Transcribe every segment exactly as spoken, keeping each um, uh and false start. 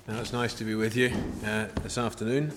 Now, it's nice to be with you uh, this afternoon.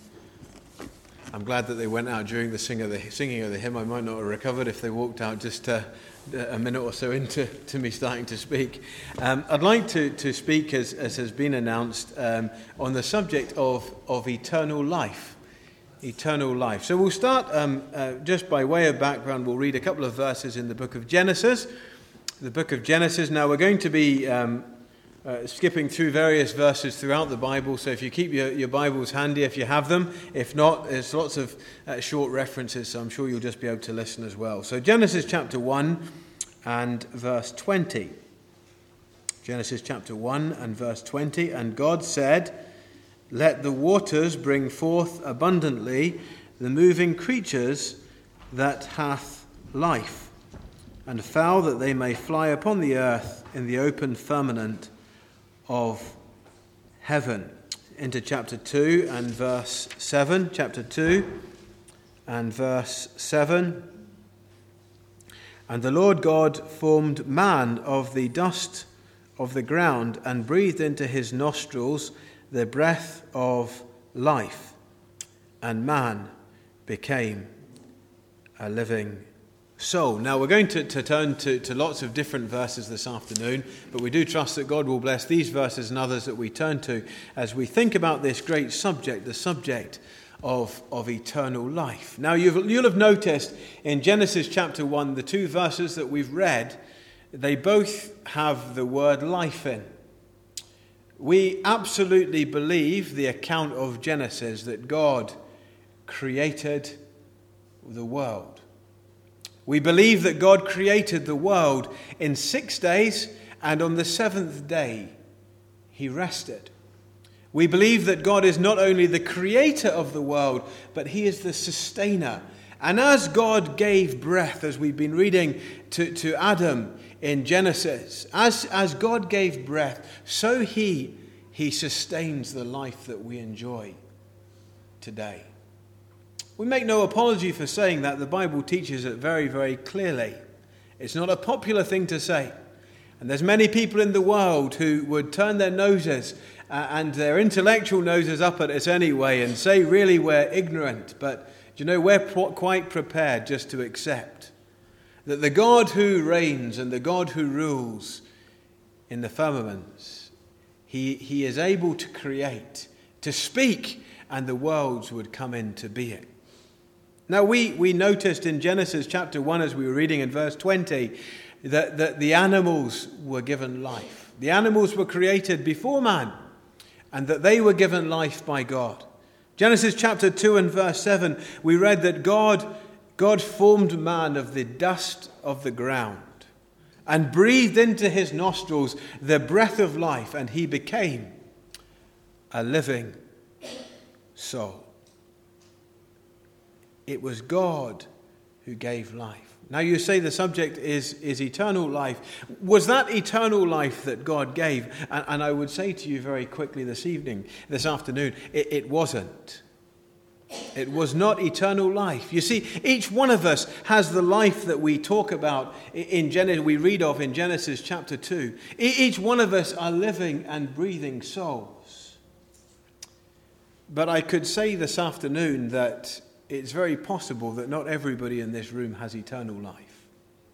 I'm glad that they went out during the, sing of the singing of the hymn. I might not have recovered if they walked out just uh, a minute or so into to me starting to speak. Um, I'd like to, to speak, as, as has been announced, um, on the subject of, of eternal life. Eternal life. So we'll start um, uh, just by way of background. We'll read a couple of verses in the book of Genesis. The book of Genesis. Now, we're going to be Um, Uh, skipping through various verses throughout the Bible, so if you keep your, your Bibles handy, if you have them. If not, there's lots of uh, short references, so I'm sure you'll just be able to listen as well. So Genesis chapter one and verse twenty. Genesis chapter one and verse twenty. And God said, "Let the waters bring forth abundantly the moving creatures that hath life, and fowl that they may fly upon the earth in the open firmament of heaven." Into chapter two and verse seven. Chapter two and verse seven. "And the Lord God formed man of the dust of the ground, and breathed into his nostrils the breath of life, and man became a living soul." Now, we're going to, to turn to, to lots of different verses this afternoon, but we do trust that God will bless these verses and others that we turn to as we think about this great subject, the subject of, of eternal life. Now, you've, you'll have noticed in Genesis chapter one, the two verses that we've read, they both have the word life in. We absolutely believe the account of Genesis that God created the world. We believe that God created the world in six days, and on the seventh day he rested. We believe that God is not only the creator of the world, but he is the sustainer. And as God gave breath, as we've been reading to, to Adam in Genesis, as, as God gave breath, so he, he sustains the life that we enjoy today. We make no apology for saying that. The Bible teaches it very, very clearly. It's not a popular thing to say. And there's many people in the world who would turn their noses uh, and their intellectual noses up at us anyway and say, really, we're ignorant. But, do you know, we're pro- quite prepared just to accept that the God who reigns and the God who rules in the firmaments, he, he is able to create, to speak, and the worlds would come into being. Now, we, we noticed in Genesis chapter one, as we were reading in verse twenty, that, that the animals were given life. The animals were created before man, and that they were given life by God. Genesis chapter two and verse seven, we read that God, God formed man of the dust of the ground, and breathed into his nostrils the breath of life, and he became a living soul. It was God who gave life. Now, you say the subject is, is eternal life. Was that eternal life that God gave? And, and I would say to you very quickly this evening, this afternoon, it, it wasn't. It was not eternal life. You see, each one of us has the life that we talk about in Genesis, we read of in Genesis chapter two. Each one of us are living and breathing souls. But I could say this afternoon that it's very possible that not everybody in this room has eternal life.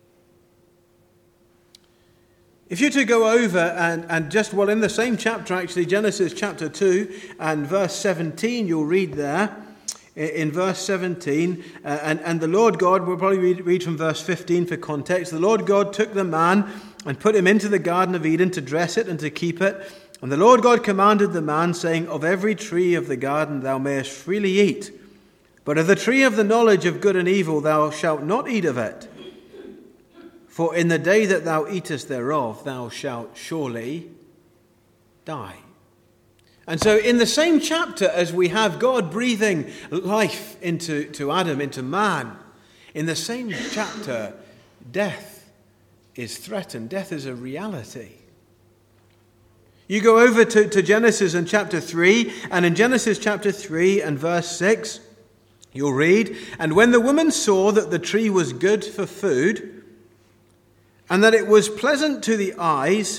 If you're to go over and, and just, well, in the same chapter, actually, Genesis chapter two and verse seventeen, you'll read there, in verse seventeen, uh, and, and the Lord God, we'll probably read, read from verse fifteen for context. The Lord God took the man and put him into the Garden of Eden to dress it and to keep it. And the Lord God commanded the man, saying, "Of every tree of the garden thou mayest freely eat, but of the tree of the knowledge of good and evil thou shalt not eat of it. For in the day that thou eatest thereof, thou shalt surely die." And so in the same chapter as we have God breathing life into to Adam, into man, in the same chapter, death is threatened. Death is a reality. You go over to, to Genesis and chapter three, and in Genesis chapter three and verse six, you'll read, "And when the woman saw that the tree was good for food, and that it was pleasant to the eyes,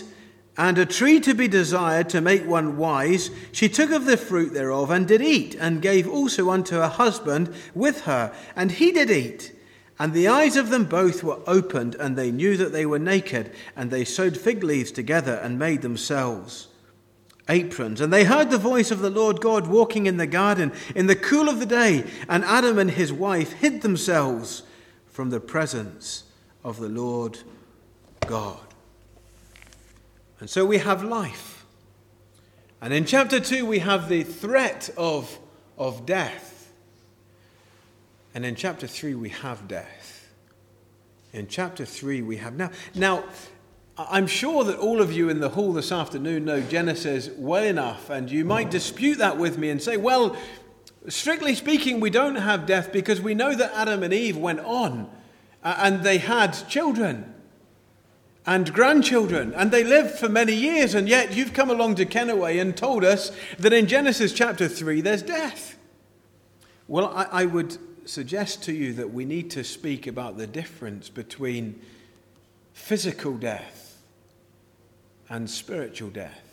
and a tree to be desired to make one wise, she took of the fruit thereof and did eat, and gave also unto her husband with her, and he did eat. And the eyes of them both were opened, and they knew that they were naked, and they sewed fig leaves together and made themselves aprons. And they heard the voice of the Lord God walking in the garden in the cool of the day, and Adam and his wife hid themselves from the presence of the Lord God. And so we have life. And in chapter two we have the threat of, of death. And in chapter three we have death. In chapter three we have now. Now, I'm sure that all of you in the hall this afternoon know Genesis well enough, and you might dispute that with me and say, well, strictly speaking, we don't have death because we know that Adam and Eve went on and they had children and grandchildren, and they lived for many years, and yet you've come along to Kennaway and told us that in Genesis chapter three there's death. Well, I, I would suggest to you that we need to speak about the difference between physical death and spiritual death.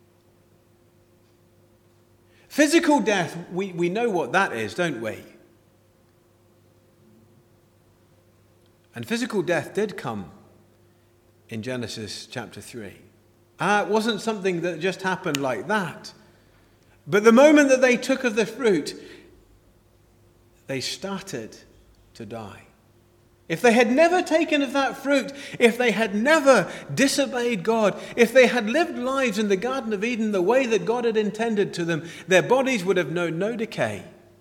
Physical death, we, we know what that is, don't we? And physical death did come in Genesis chapter three. Uh, it wasn't something that just happened like that. But the moment that they took of the fruit, they started to die. If they had never taken of that fruit, if they had never disobeyed God, if they had lived lives in the Garden of Eden the way that God had intended to them, their bodies would have known no decay.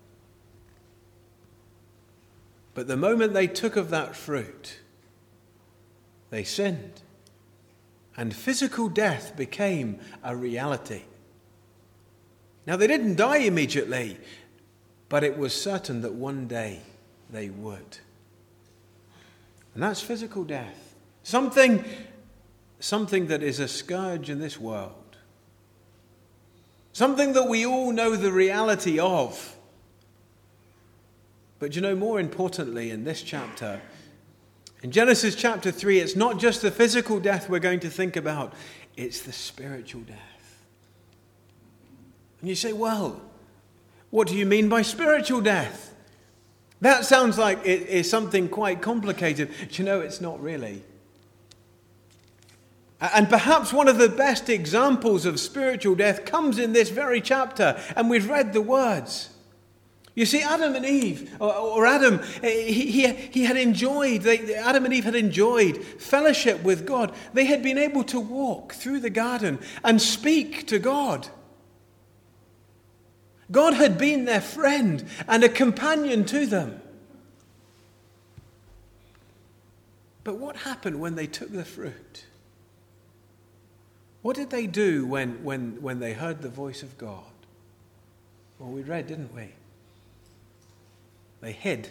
But the moment they took of that fruit, they sinned, and physical death became a reality. Now, they didn't die immediately, but it was certain that one day they would. And that's physical death. Something, something that is a scourge in this world. Something that we all know the reality of. But you know, more importantly in this chapter, in Genesis chapter three, it's not just the physical death we're going to think about, it's the spiritual death. And you say, well, what do you mean by spiritual death? That sounds like it is something quite complicated. Do you know, it's not really. And perhaps one of the best examples of spiritual death comes in this very chapter, and we've read the words. You see, Adam and Eve, or, or Adam, he, he, he had enjoyed, they, Adam and Eve had enjoyed fellowship with God. They had been able to walk through the garden and speak to God. God had been their friend and a companion to them. But what happened when they took the fruit? What did they do when, when, when they heard the voice of God? Well, we read, didn't we? They hid.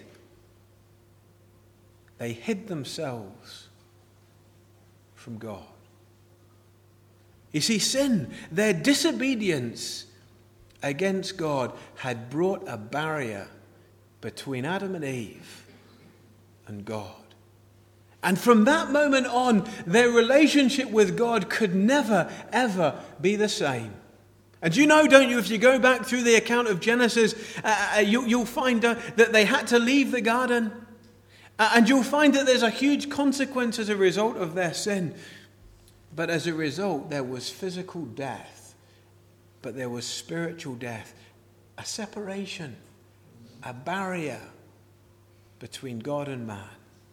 They hid themselves from God. You see, sin, their disobedience against God had brought a barrier between Adam and Eve and God. And from that moment on, their relationship with God could never, ever be the same. And you know, don't you, if you go back through the account of Genesis, uh, you, you'll find uh, that they had to leave the garden. Uh, and you'll find that there's a huge consequence as a result of their sin. But as a result, there was physical death. But there was spiritual death. A separation. A barrier between God and man.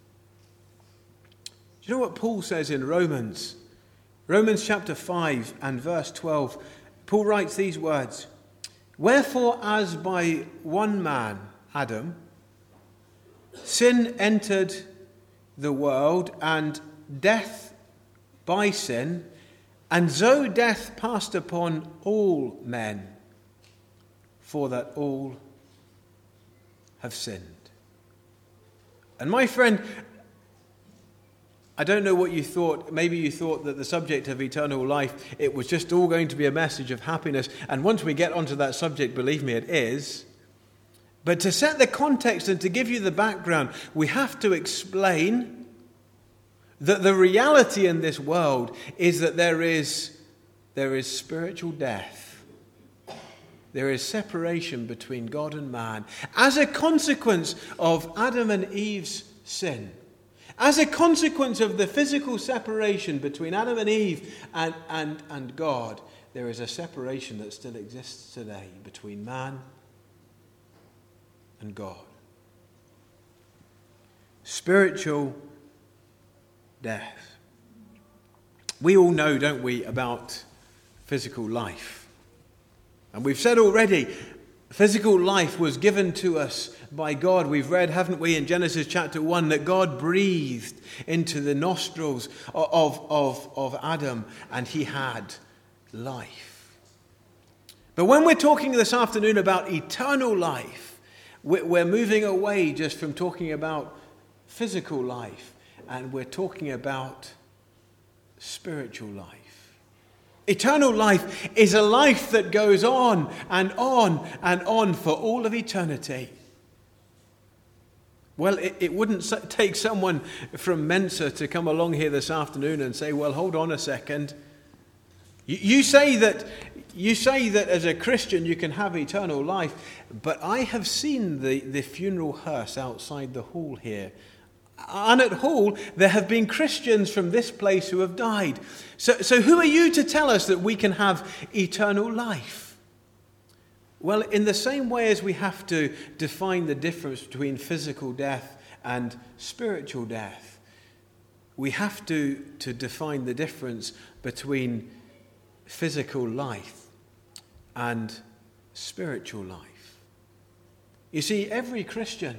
Do you know what Paul says in Romans? Romans chapter five and verse twelve. Paul writes these words, "Wherefore, as by one man, Adam, sin entered the world, and death by sin, and so death passed upon all men, for that all have sinned." And my friend, I don't know what you thought. Maybe you thought that the subject of eternal life, it was just all going to be a message of happiness. And once we get onto that subject, believe me, it is. But to set the context and to give you the background, we have to explain that the reality in this world is that there is there is spiritual death. There is separation between God and man as a consequence of Adam and Eve's sin. As a consequence of the physical separation between Adam and Eve and, and, and God, there is a separation that still exists today between man and God. Spiritual death. We all know, don't we, about physical life. And we've said already, physical life was given to us by God. We've read, haven't we, in Genesis chapter one, that God breathed into the nostrils of, of, of Adam and he had life. But when we're talking this afternoon about eternal life, we're moving away just from talking about physical life, and we're talking about spiritual life. Eternal life is a life that goes on and on and on for all of eternity. Well, it, it wouldn't take someone from Mensa to come along here this afternoon and say, well, hold on a second. You, you say that you say that as a Christian you can have eternal life, but I have seen the, the funeral hearse outside the hall here. And at Hall, there have been Christians from this place who have died. So, so who are you to tell us that we can have eternal life? Well, in the same way as we have to define the difference between physical death and spiritual death, we have to, to define the difference between physical life and spiritual life. You see, every Christian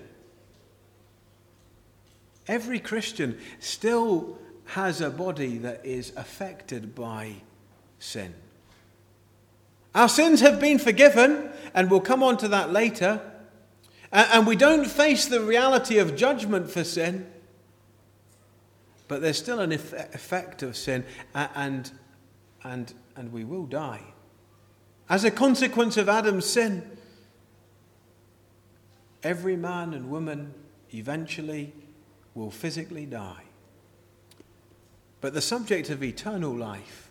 Every Christian still has a body that is affected by sin. Our sins have been forgiven, and we'll come on to that later. And we don't face the reality of judgment for sin, but there's still an effect of sin, and, and, and we will die. As a consequence of Adam's sin, every man and woman eventually will physically die. But the subject of eternal life,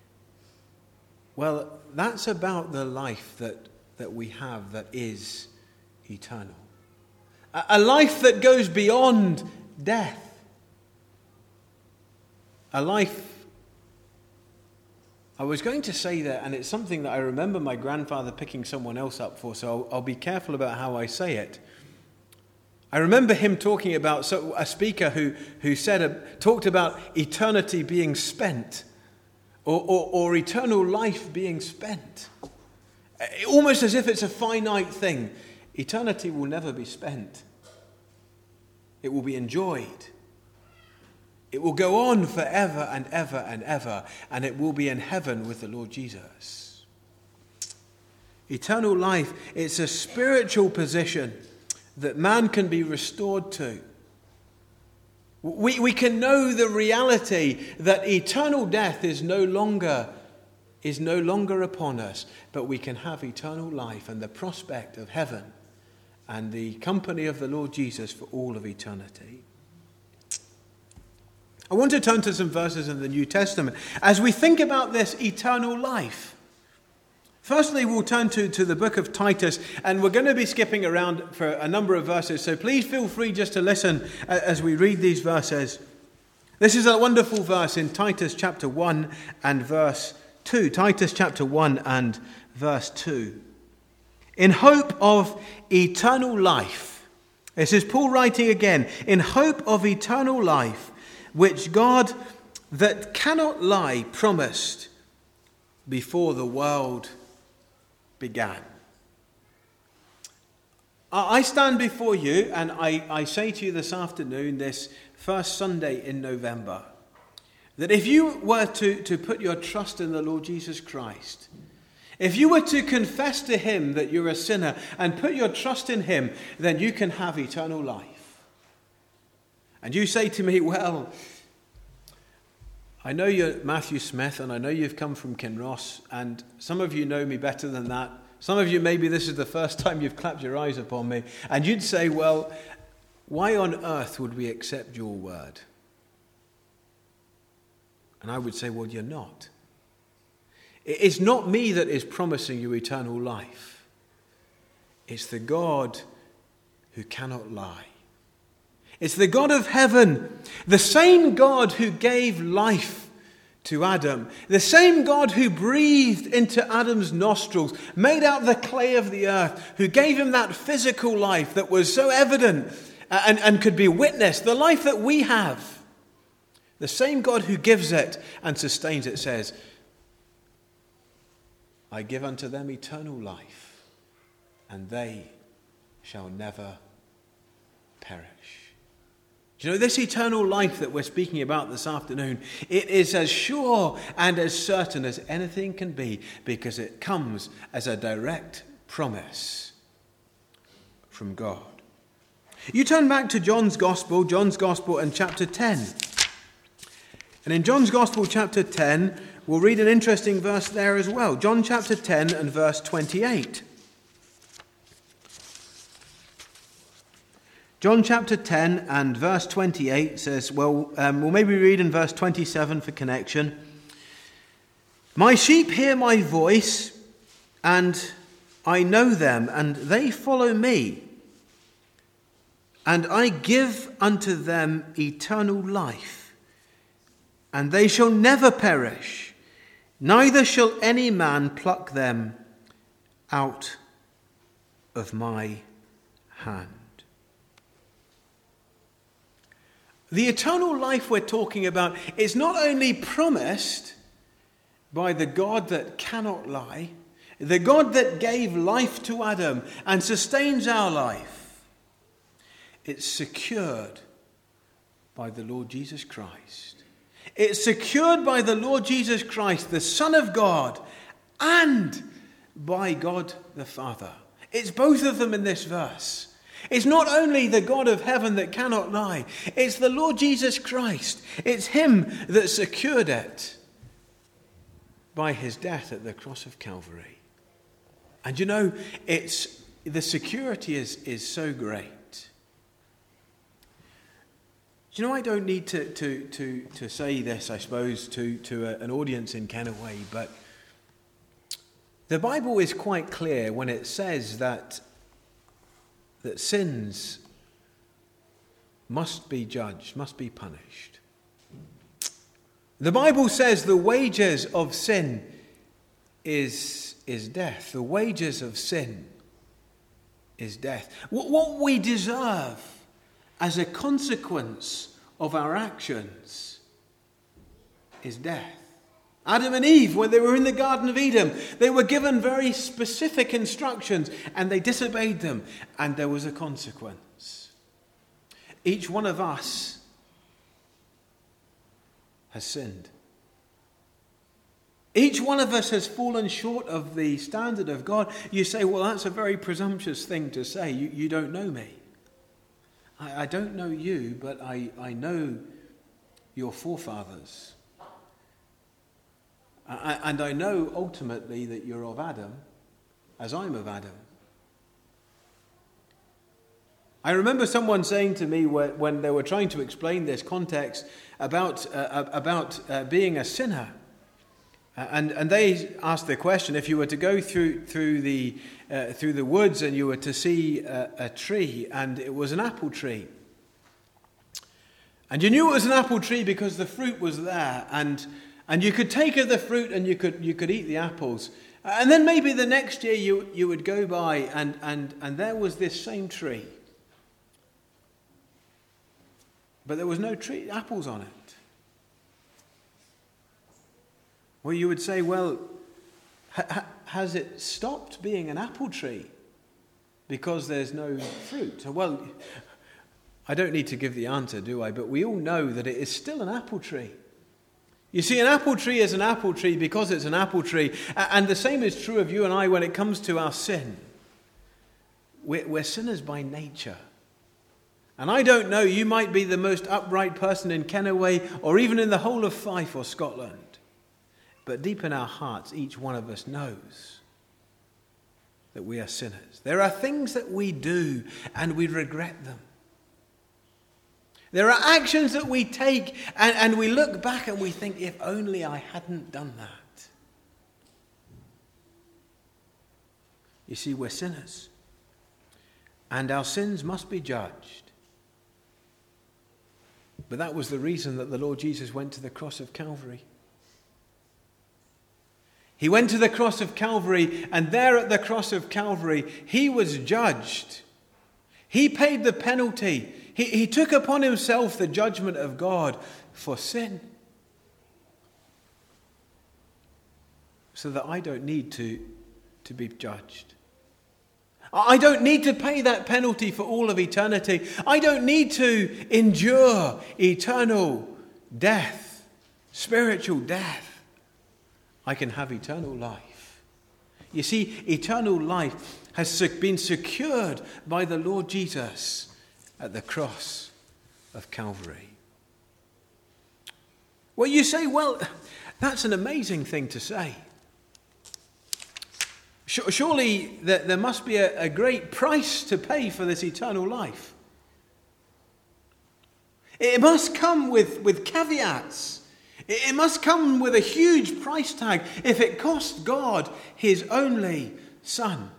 well, that's about the life that, that we have that is eternal. A, a life that goes beyond death. A life, I was going to say that, and it's something that I remember my grandfather picking someone else up for, so I'll, I'll be careful about how I say it. I remember him talking about so a speaker who who said uh, talked about eternity being spent, or, or or eternal life being spent, almost as if it's a finite thing. Eternity will never be spent. It will be enjoyed. It will go on forever and ever and ever, and it will be in heaven with the Lord Jesus. Eternal life, it's a spiritual position that man can be restored to. We, we can know the reality that eternal death is no longer, is no longer upon us, but we can have eternal life and the prospect of heaven and the company of the Lord Jesus for all of eternity. I want to turn to some verses in the New Testament as we think about this eternal life. Firstly, we'll turn to, to the book of Titus, and we're going to be skipping around for a number of verses, so please feel free just to listen as we read these verses. This is a wonderful verse in Titus chapter one and verse two. Titus chapter one and verse two. In hope of eternal life. This is Paul writing again. In hope of eternal life, which God that cannot lie promised before the world began. I stand before you and I, I say to you this afternoon, this first Sunday in November, that if you were to, to put your trust in the Lord Jesus Christ, if you were to confess to him that you're a sinner and put your trust in him, then you can have eternal life. And you say to me, well, I know you're Matthew Smith, and I know you've come from Kinross, and some of you know me better than that. Some of you, maybe this is the first time you've clapped your eyes upon me, and you'd say, well, why on earth would we accept your word? And I would say, well, you're not. It's not me that is promising you eternal life. It's the God who cannot lie. It's the God of heaven, the same God who gave life to Adam, the same God who breathed into Adam's nostrils, made out the clay of the earth, who gave him that physical life that was so evident and, and could be witnessed, the life that we have. The same God who gives it and sustains it says, I give unto them eternal life, and they shall never perish. Do you know, this eternal life that we're speaking about this afternoon, it is as sure and as certain as anything can be, because it comes as a direct promise from God. You turn back to John's Gospel, John's Gospel and chapter ten. And in John's Gospel chapter ten, we'll read an interesting verse there as well. John chapter ten and verse twenty-eight. John chapter ten and verse twenty-eight says, well, um, we'll maybe read in verse twenty-seven for connection. My sheep hear my voice, and I know them, and they follow me. And I give unto them eternal life, and they shall never perish, neither shall any man pluck them out of my hand. The eternal life we're talking about is not only promised by the God that cannot lie, the God that gave life to Adam and sustains our life. It's secured by the Lord Jesus Christ. It's secured by the Lord Jesus Christ, the Son of God, and by God the Father. It's both of them in this verse. It's not only the God of heaven that cannot lie, it's the Lord Jesus Christ. It's him that secured it by his death at the cross of Calvary. And you know, it's the security is, is so great. You know, I don't need to, to, to, to say this, I suppose, to, to a, an audience in Kennaway, but the Bible is quite clear when it says that, that sins must be judged, must be punished. The Bible says the wages of sin is, is death. The wages of sin is death. What, what we deserve as a consequence of our actions is death. Adam and Eve, when they were in the Garden of Eden, they were given very specific instructions and they disobeyed them, and there was a consequence. Each one of us has sinned. Each one of us has fallen short of the standard of God. You say, well, that's a very presumptuous thing to say. You, you don't know me. I, I don't know you, but I, I know your forefathers. I, and I know ultimately that you're of Adam, as I'm of Adam. I remember someone saying to me when, when they were trying to explain this context about, uh, about uh, being a sinner. And and they asked the question, if you were to go through through the uh, through the woods and you were to see a, a tree and it was an apple tree, and you knew it was an apple tree because the fruit was there, and and you could take of the fruit and you could you could eat the apples, and then maybe the next year you you would go by and and and there was this same tree, but there was no tree apples on it. Well, you would say, well, ha- has it stopped being an apple tree because there's no fruit? Well, I don't need to give the answer, do I? But we all know that it is still an apple tree. You see, an apple tree is an apple tree because it's an apple tree. And the same is true of you and I when it comes to our sin. We're, we're sinners by nature. And I don't know, you might be the most upright person in Kennaway or even in the whole of Fife or Scotland. But deep in our hearts, each one of us knows that we are sinners. There are things that we do and we regret them. There are actions that we take and, and we look back and we think, if only I hadn't done that. You see, we're sinners. And our sins must be judged. But that was the reason that the Lord Jesus went to the cross of Calvary. He went to the cross of Calvary, and there at the cross of Calvary, he was judged. He paid the penalty. He, he took upon himself the judgment of God for sin. So that I don't need to, to be judged. I don't need to pay that penalty for all of eternity. I don't need to endure eternal death, spiritual death. I can have eternal life. You see, eternal life has been secured by the Lord Jesus at the cross of Calvary. Well, you say, well, that's an amazing thing to say. Surely there must be a great price to pay for this eternal life. It must come with, with caveats. It must come with a huge price tag if it cost God his only Son.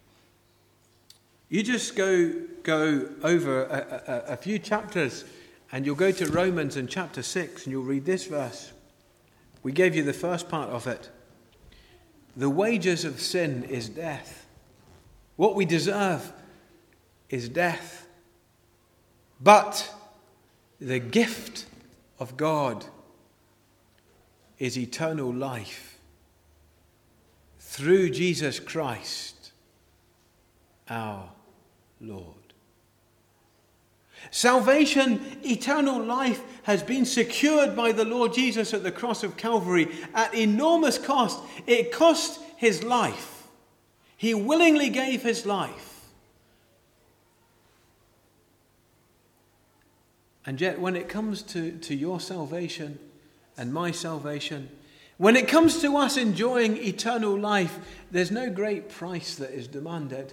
You just go, go over a, a, a few chapters and you'll go to Romans in chapter six and you'll read this verse. We gave you the first part of it. The wages of sin is death. What we deserve is death. But the gift of God is eternal life through Jesus Christ, our Lord. Salvation, eternal life, has been secured by the Lord Jesus at the cross of Calvary at enormous cost. It cost his life. He willingly gave his life. And yet when it comes to, to your salvation and my salvation, when it comes to us enjoying eternal life, there's no great price that is demanded.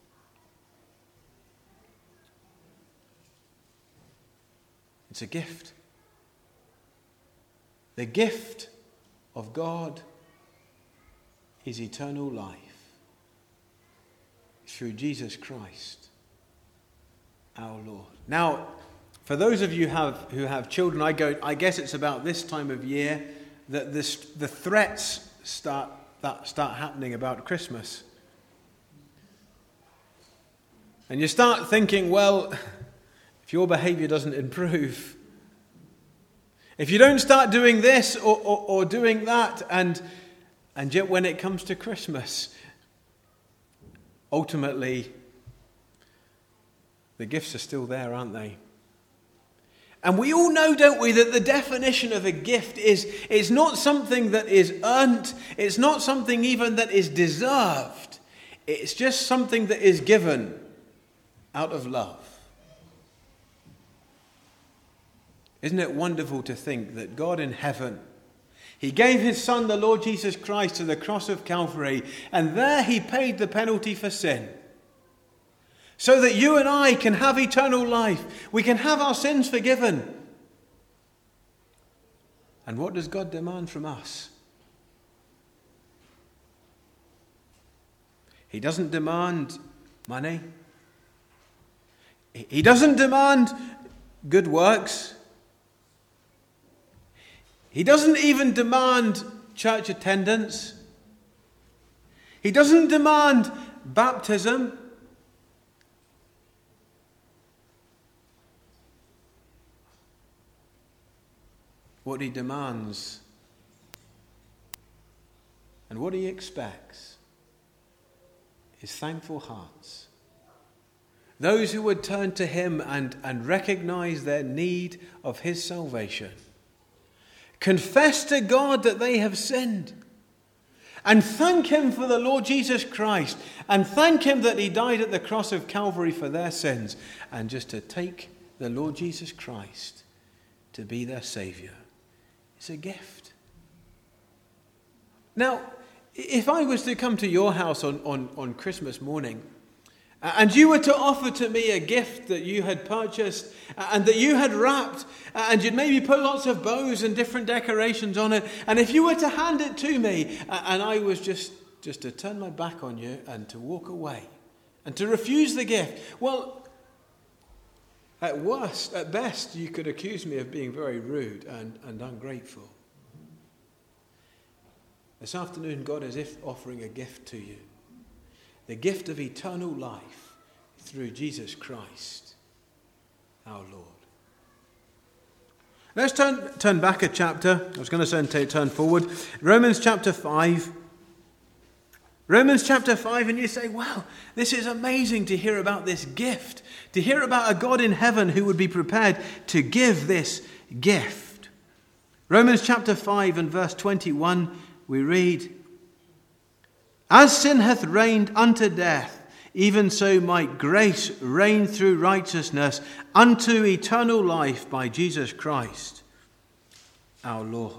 It's a gift. The gift of God is eternal life through Jesus Christ, our Lord. Now, for those of you have, who have children, I go. I guess it's about this time of year that this, the threats start that start happening about Christmas, and you start thinking, well, if your behavior doesn't improve, if you don't start doing this or, or, or doing that, and and yet when it comes to Christmas, ultimately the gifts are still there, aren't they? And we all know, don't we, that the definition of a gift is it's not something that is earned, it's not something even that is deserved, it's just something that is given out of love. Isn't it wonderful to think that God in heaven, he gave his Son, the Lord Jesus Christ, to the cross of Calvary, and there he paid the penalty for sin, so that you and I can have eternal life. We can have our sins forgiven. And what does God demand from us? He doesn't demand money. He doesn't demand good works. He doesn't even demand church attendance. He doesn't demand baptism. What he demands and what he expects is thankful hearts. Those who would turn to him and, and recognize their need of his salvation. Confess to God that they have sinned. And thank him for the Lord Jesus Christ. And thank him that he died at the cross of Calvary for their sins. And just to take the Lord Jesus Christ to be their Saviour. It's a gift. Now, if I was to come to your house on, on, on Christmas morning, and you were to offer to me a gift that you had purchased and that you had wrapped, and you'd maybe put lots of bows and different decorations on it, and if you were to hand it to me and I was just just to turn my back on you and to walk away and to refuse the gift. Well, at worst, at best, you could accuse me of being very rude and, and ungrateful. This afternoon, God is if offering a gift to you. The gift of eternal life through Jesus Christ, our Lord. Let's turn, turn back a chapter. I was going to say turn forward. Romans chapter five. Romans chapter five, and you say, wow, this is amazing to hear about this gift. To hear about a God in heaven who would be prepared to give this gift. Romans chapter five and verse twenty-one, we read, as sin hath reigned unto death, even so might grace reign through righteousness unto eternal life by Jesus Christ, our Lord.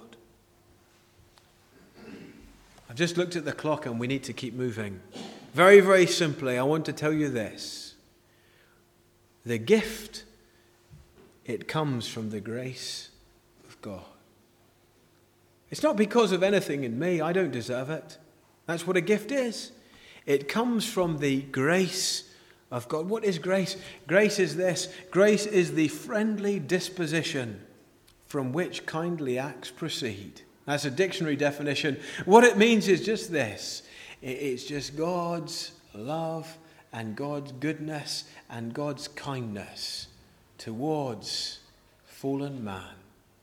I've just looked at the clock and we need to keep moving. Very, very simply, I want to tell you this. The gift, it comes from the grace of God. It's not because of anything in me. I don't deserve it. That's what a gift is. It comes from the grace of God. What is grace? Grace is this. Grace is the friendly disposition from which kindly acts proceed. That's a dictionary definition. What it means is just this. It's just God's love and God's goodness and God's kindness towards fallen man.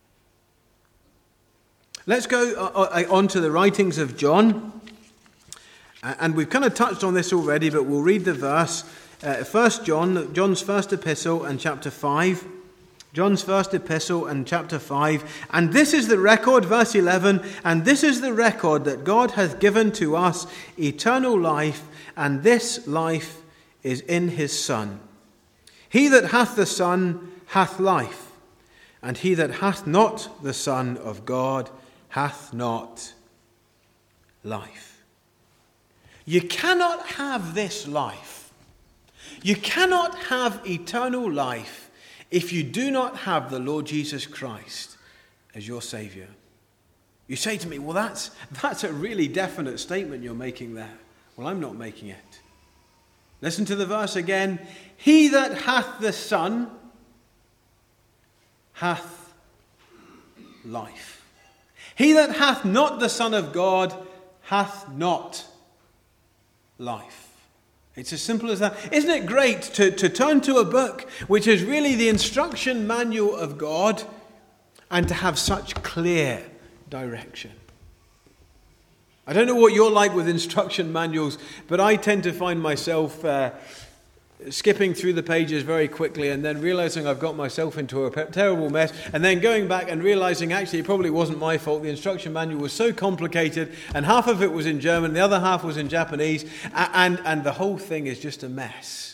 Let's go on to the writings of John. And we've kind of touched on this already, but we'll read the verse. Uh, First John, John's first epistle and chapter five. John's first epistle and chapter five. And this is the record, verse eleven, and this is the record that God hath given to us eternal life, and this life is in his Son. He that hath the Son hath life, and he that hath not the Son of God hath not life. You cannot have this life. You cannot have eternal life if you do not have the Lord Jesus Christ as your Saviour. You say to me, well, that's, that's a really definite statement you're making there. Well, I'm not making it. Listen to the verse again. He that hath the Son hath life. He that hath not the Son of God hath not life. It's as simple as that. Isn't it great to, to turn to a book which is really the instruction manual of God and to have such clear direction? I don't know what you're like with instruction manuals, but I tend to find myself uh, skipping through the pages very quickly and then realizing I've got myself into a terrible mess, and then going back and realizing actually it probably wasn't my fault. The instruction manual was so complicated, and half of it was in German, the other half was in Japanese, and, and the whole thing is just a mess.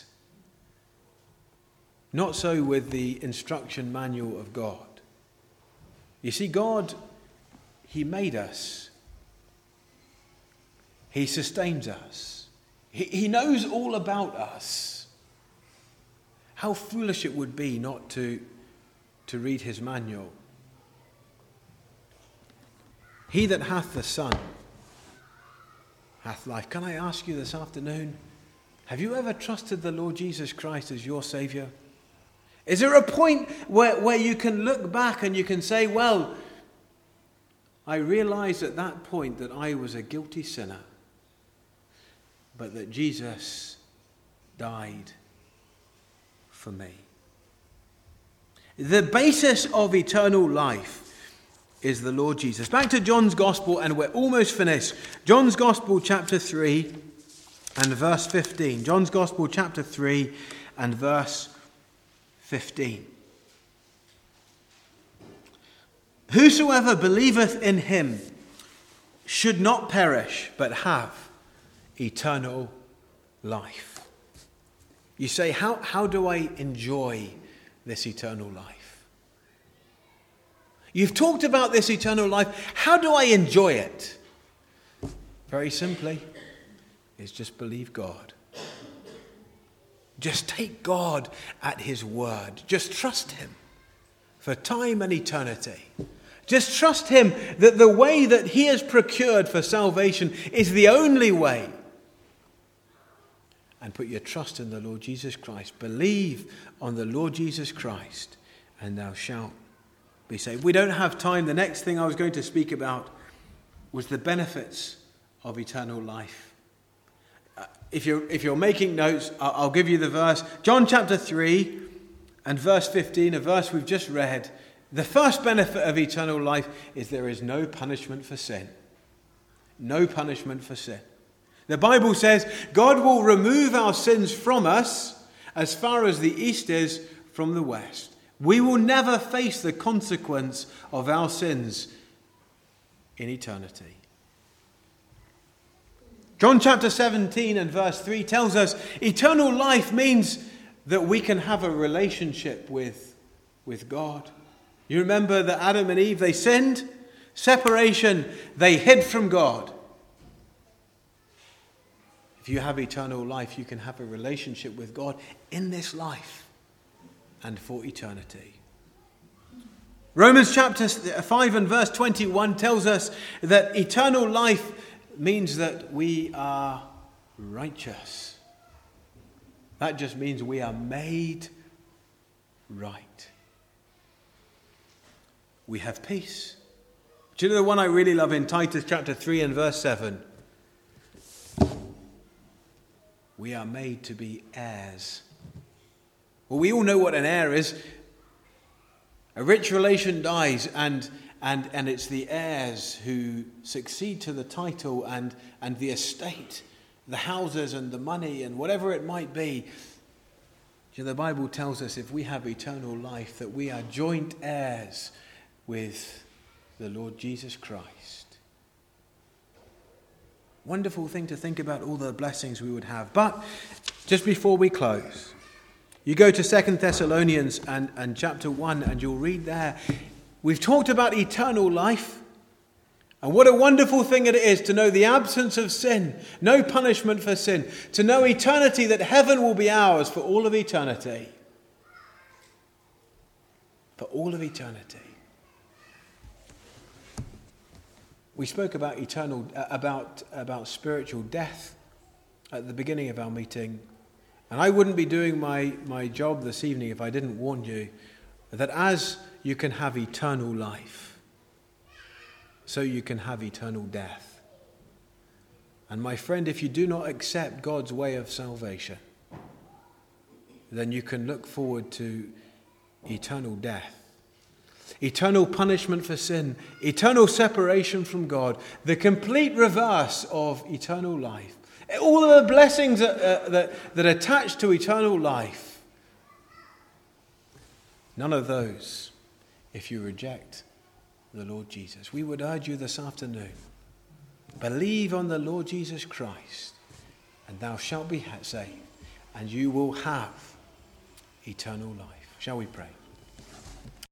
Not so with the instruction manual of God. You see, God, He made us. He sustains us. He, he knows all about us. How foolish it would be not to, to read his manual. He that hath the Son hath life. Can I ask you this afternoon, have you ever trusted the Lord Jesus Christ as your Saviour? Is there a point where, where you can look back and you can say, well, I realised at that point that I was a guilty sinner, but that Jesus died for me. The basis of eternal life is the Lord Jesus. Back to John's Gospel, and we're almost finished. John's Gospel, chapter three and verse fifteen. John's Gospel, chapter three and verse fifteen. Whosoever believeth in him should not perish, but have eternal life. You say, how, how do I enjoy this eternal life? You've talked about this eternal life. How do I enjoy it? Very simply, is just believe God. Just take God at his word. Just trust him for time and eternity. Just trust him that the way that he has procured for salvation is the only way. And put your trust in the Lord Jesus Christ. Believe on the Lord Jesus Christ, and thou shalt be saved. We don't have time. The next thing I was going to speak about was the benefits of eternal life. Uh, if you're, if you're making notes, I'll, I'll give you the verse. John chapter three and verse fifteen, a verse we've just read. The first benefit of eternal life is there is no punishment for sin. No punishment for sin. The Bible says God will remove our sins from us as far as the east is from the west. We will never face the consequence of our sins in eternity. John chapter seventeen and verse three tells us eternal life means that we can have a relationship with, with God. You remember that Adam and Eve, they sinned. Separation, they hid from God. If you have eternal life, you can have a relationship with God in this life and for eternity. Romans chapter five and verse twenty-one tells us that eternal life means that we are righteous. That just means we are made right. We have peace. Do you know the one I really love in Titus chapter three and verse seven? We are made to be heirs. Well, we all know what an heir is. A rich relation dies and and, and it's the heirs who succeed to the title and, and the estate, the houses and the money and whatever it might be. You know, the Bible tells us if we have eternal life that we are joint heirs with the Lord Jesus Christ. Wonderful thing to think about, all the blessings we would have. But just before we close, you go to Second Thessalonians and, and chapter one and you'll read there. We've talked about eternal life. And what a wonderful thing it is to know the absence of sin, no punishment for sin, to know eternity, that heaven will be ours for all of eternity. For all of eternity. We spoke about eternal, uh, about, about spiritual death at the beginning of our meeting. And I wouldn't be doing my, my job this evening if I didn't warn you that as you can have eternal life, so you can have eternal death. And my friend, if you do not accept God's way of salvation, then you can look forward to eternal death. Eternal punishment for sin, eternal separation from God, the complete reverse of eternal life. All of the blessings that, uh, that, that attach to eternal life, none of those if you reject the Lord Jesus. We would urge you this afternoon, believe on the Lord Jesus Christ, and thou shalt be saved, and you will have eternal life. Shall we pray?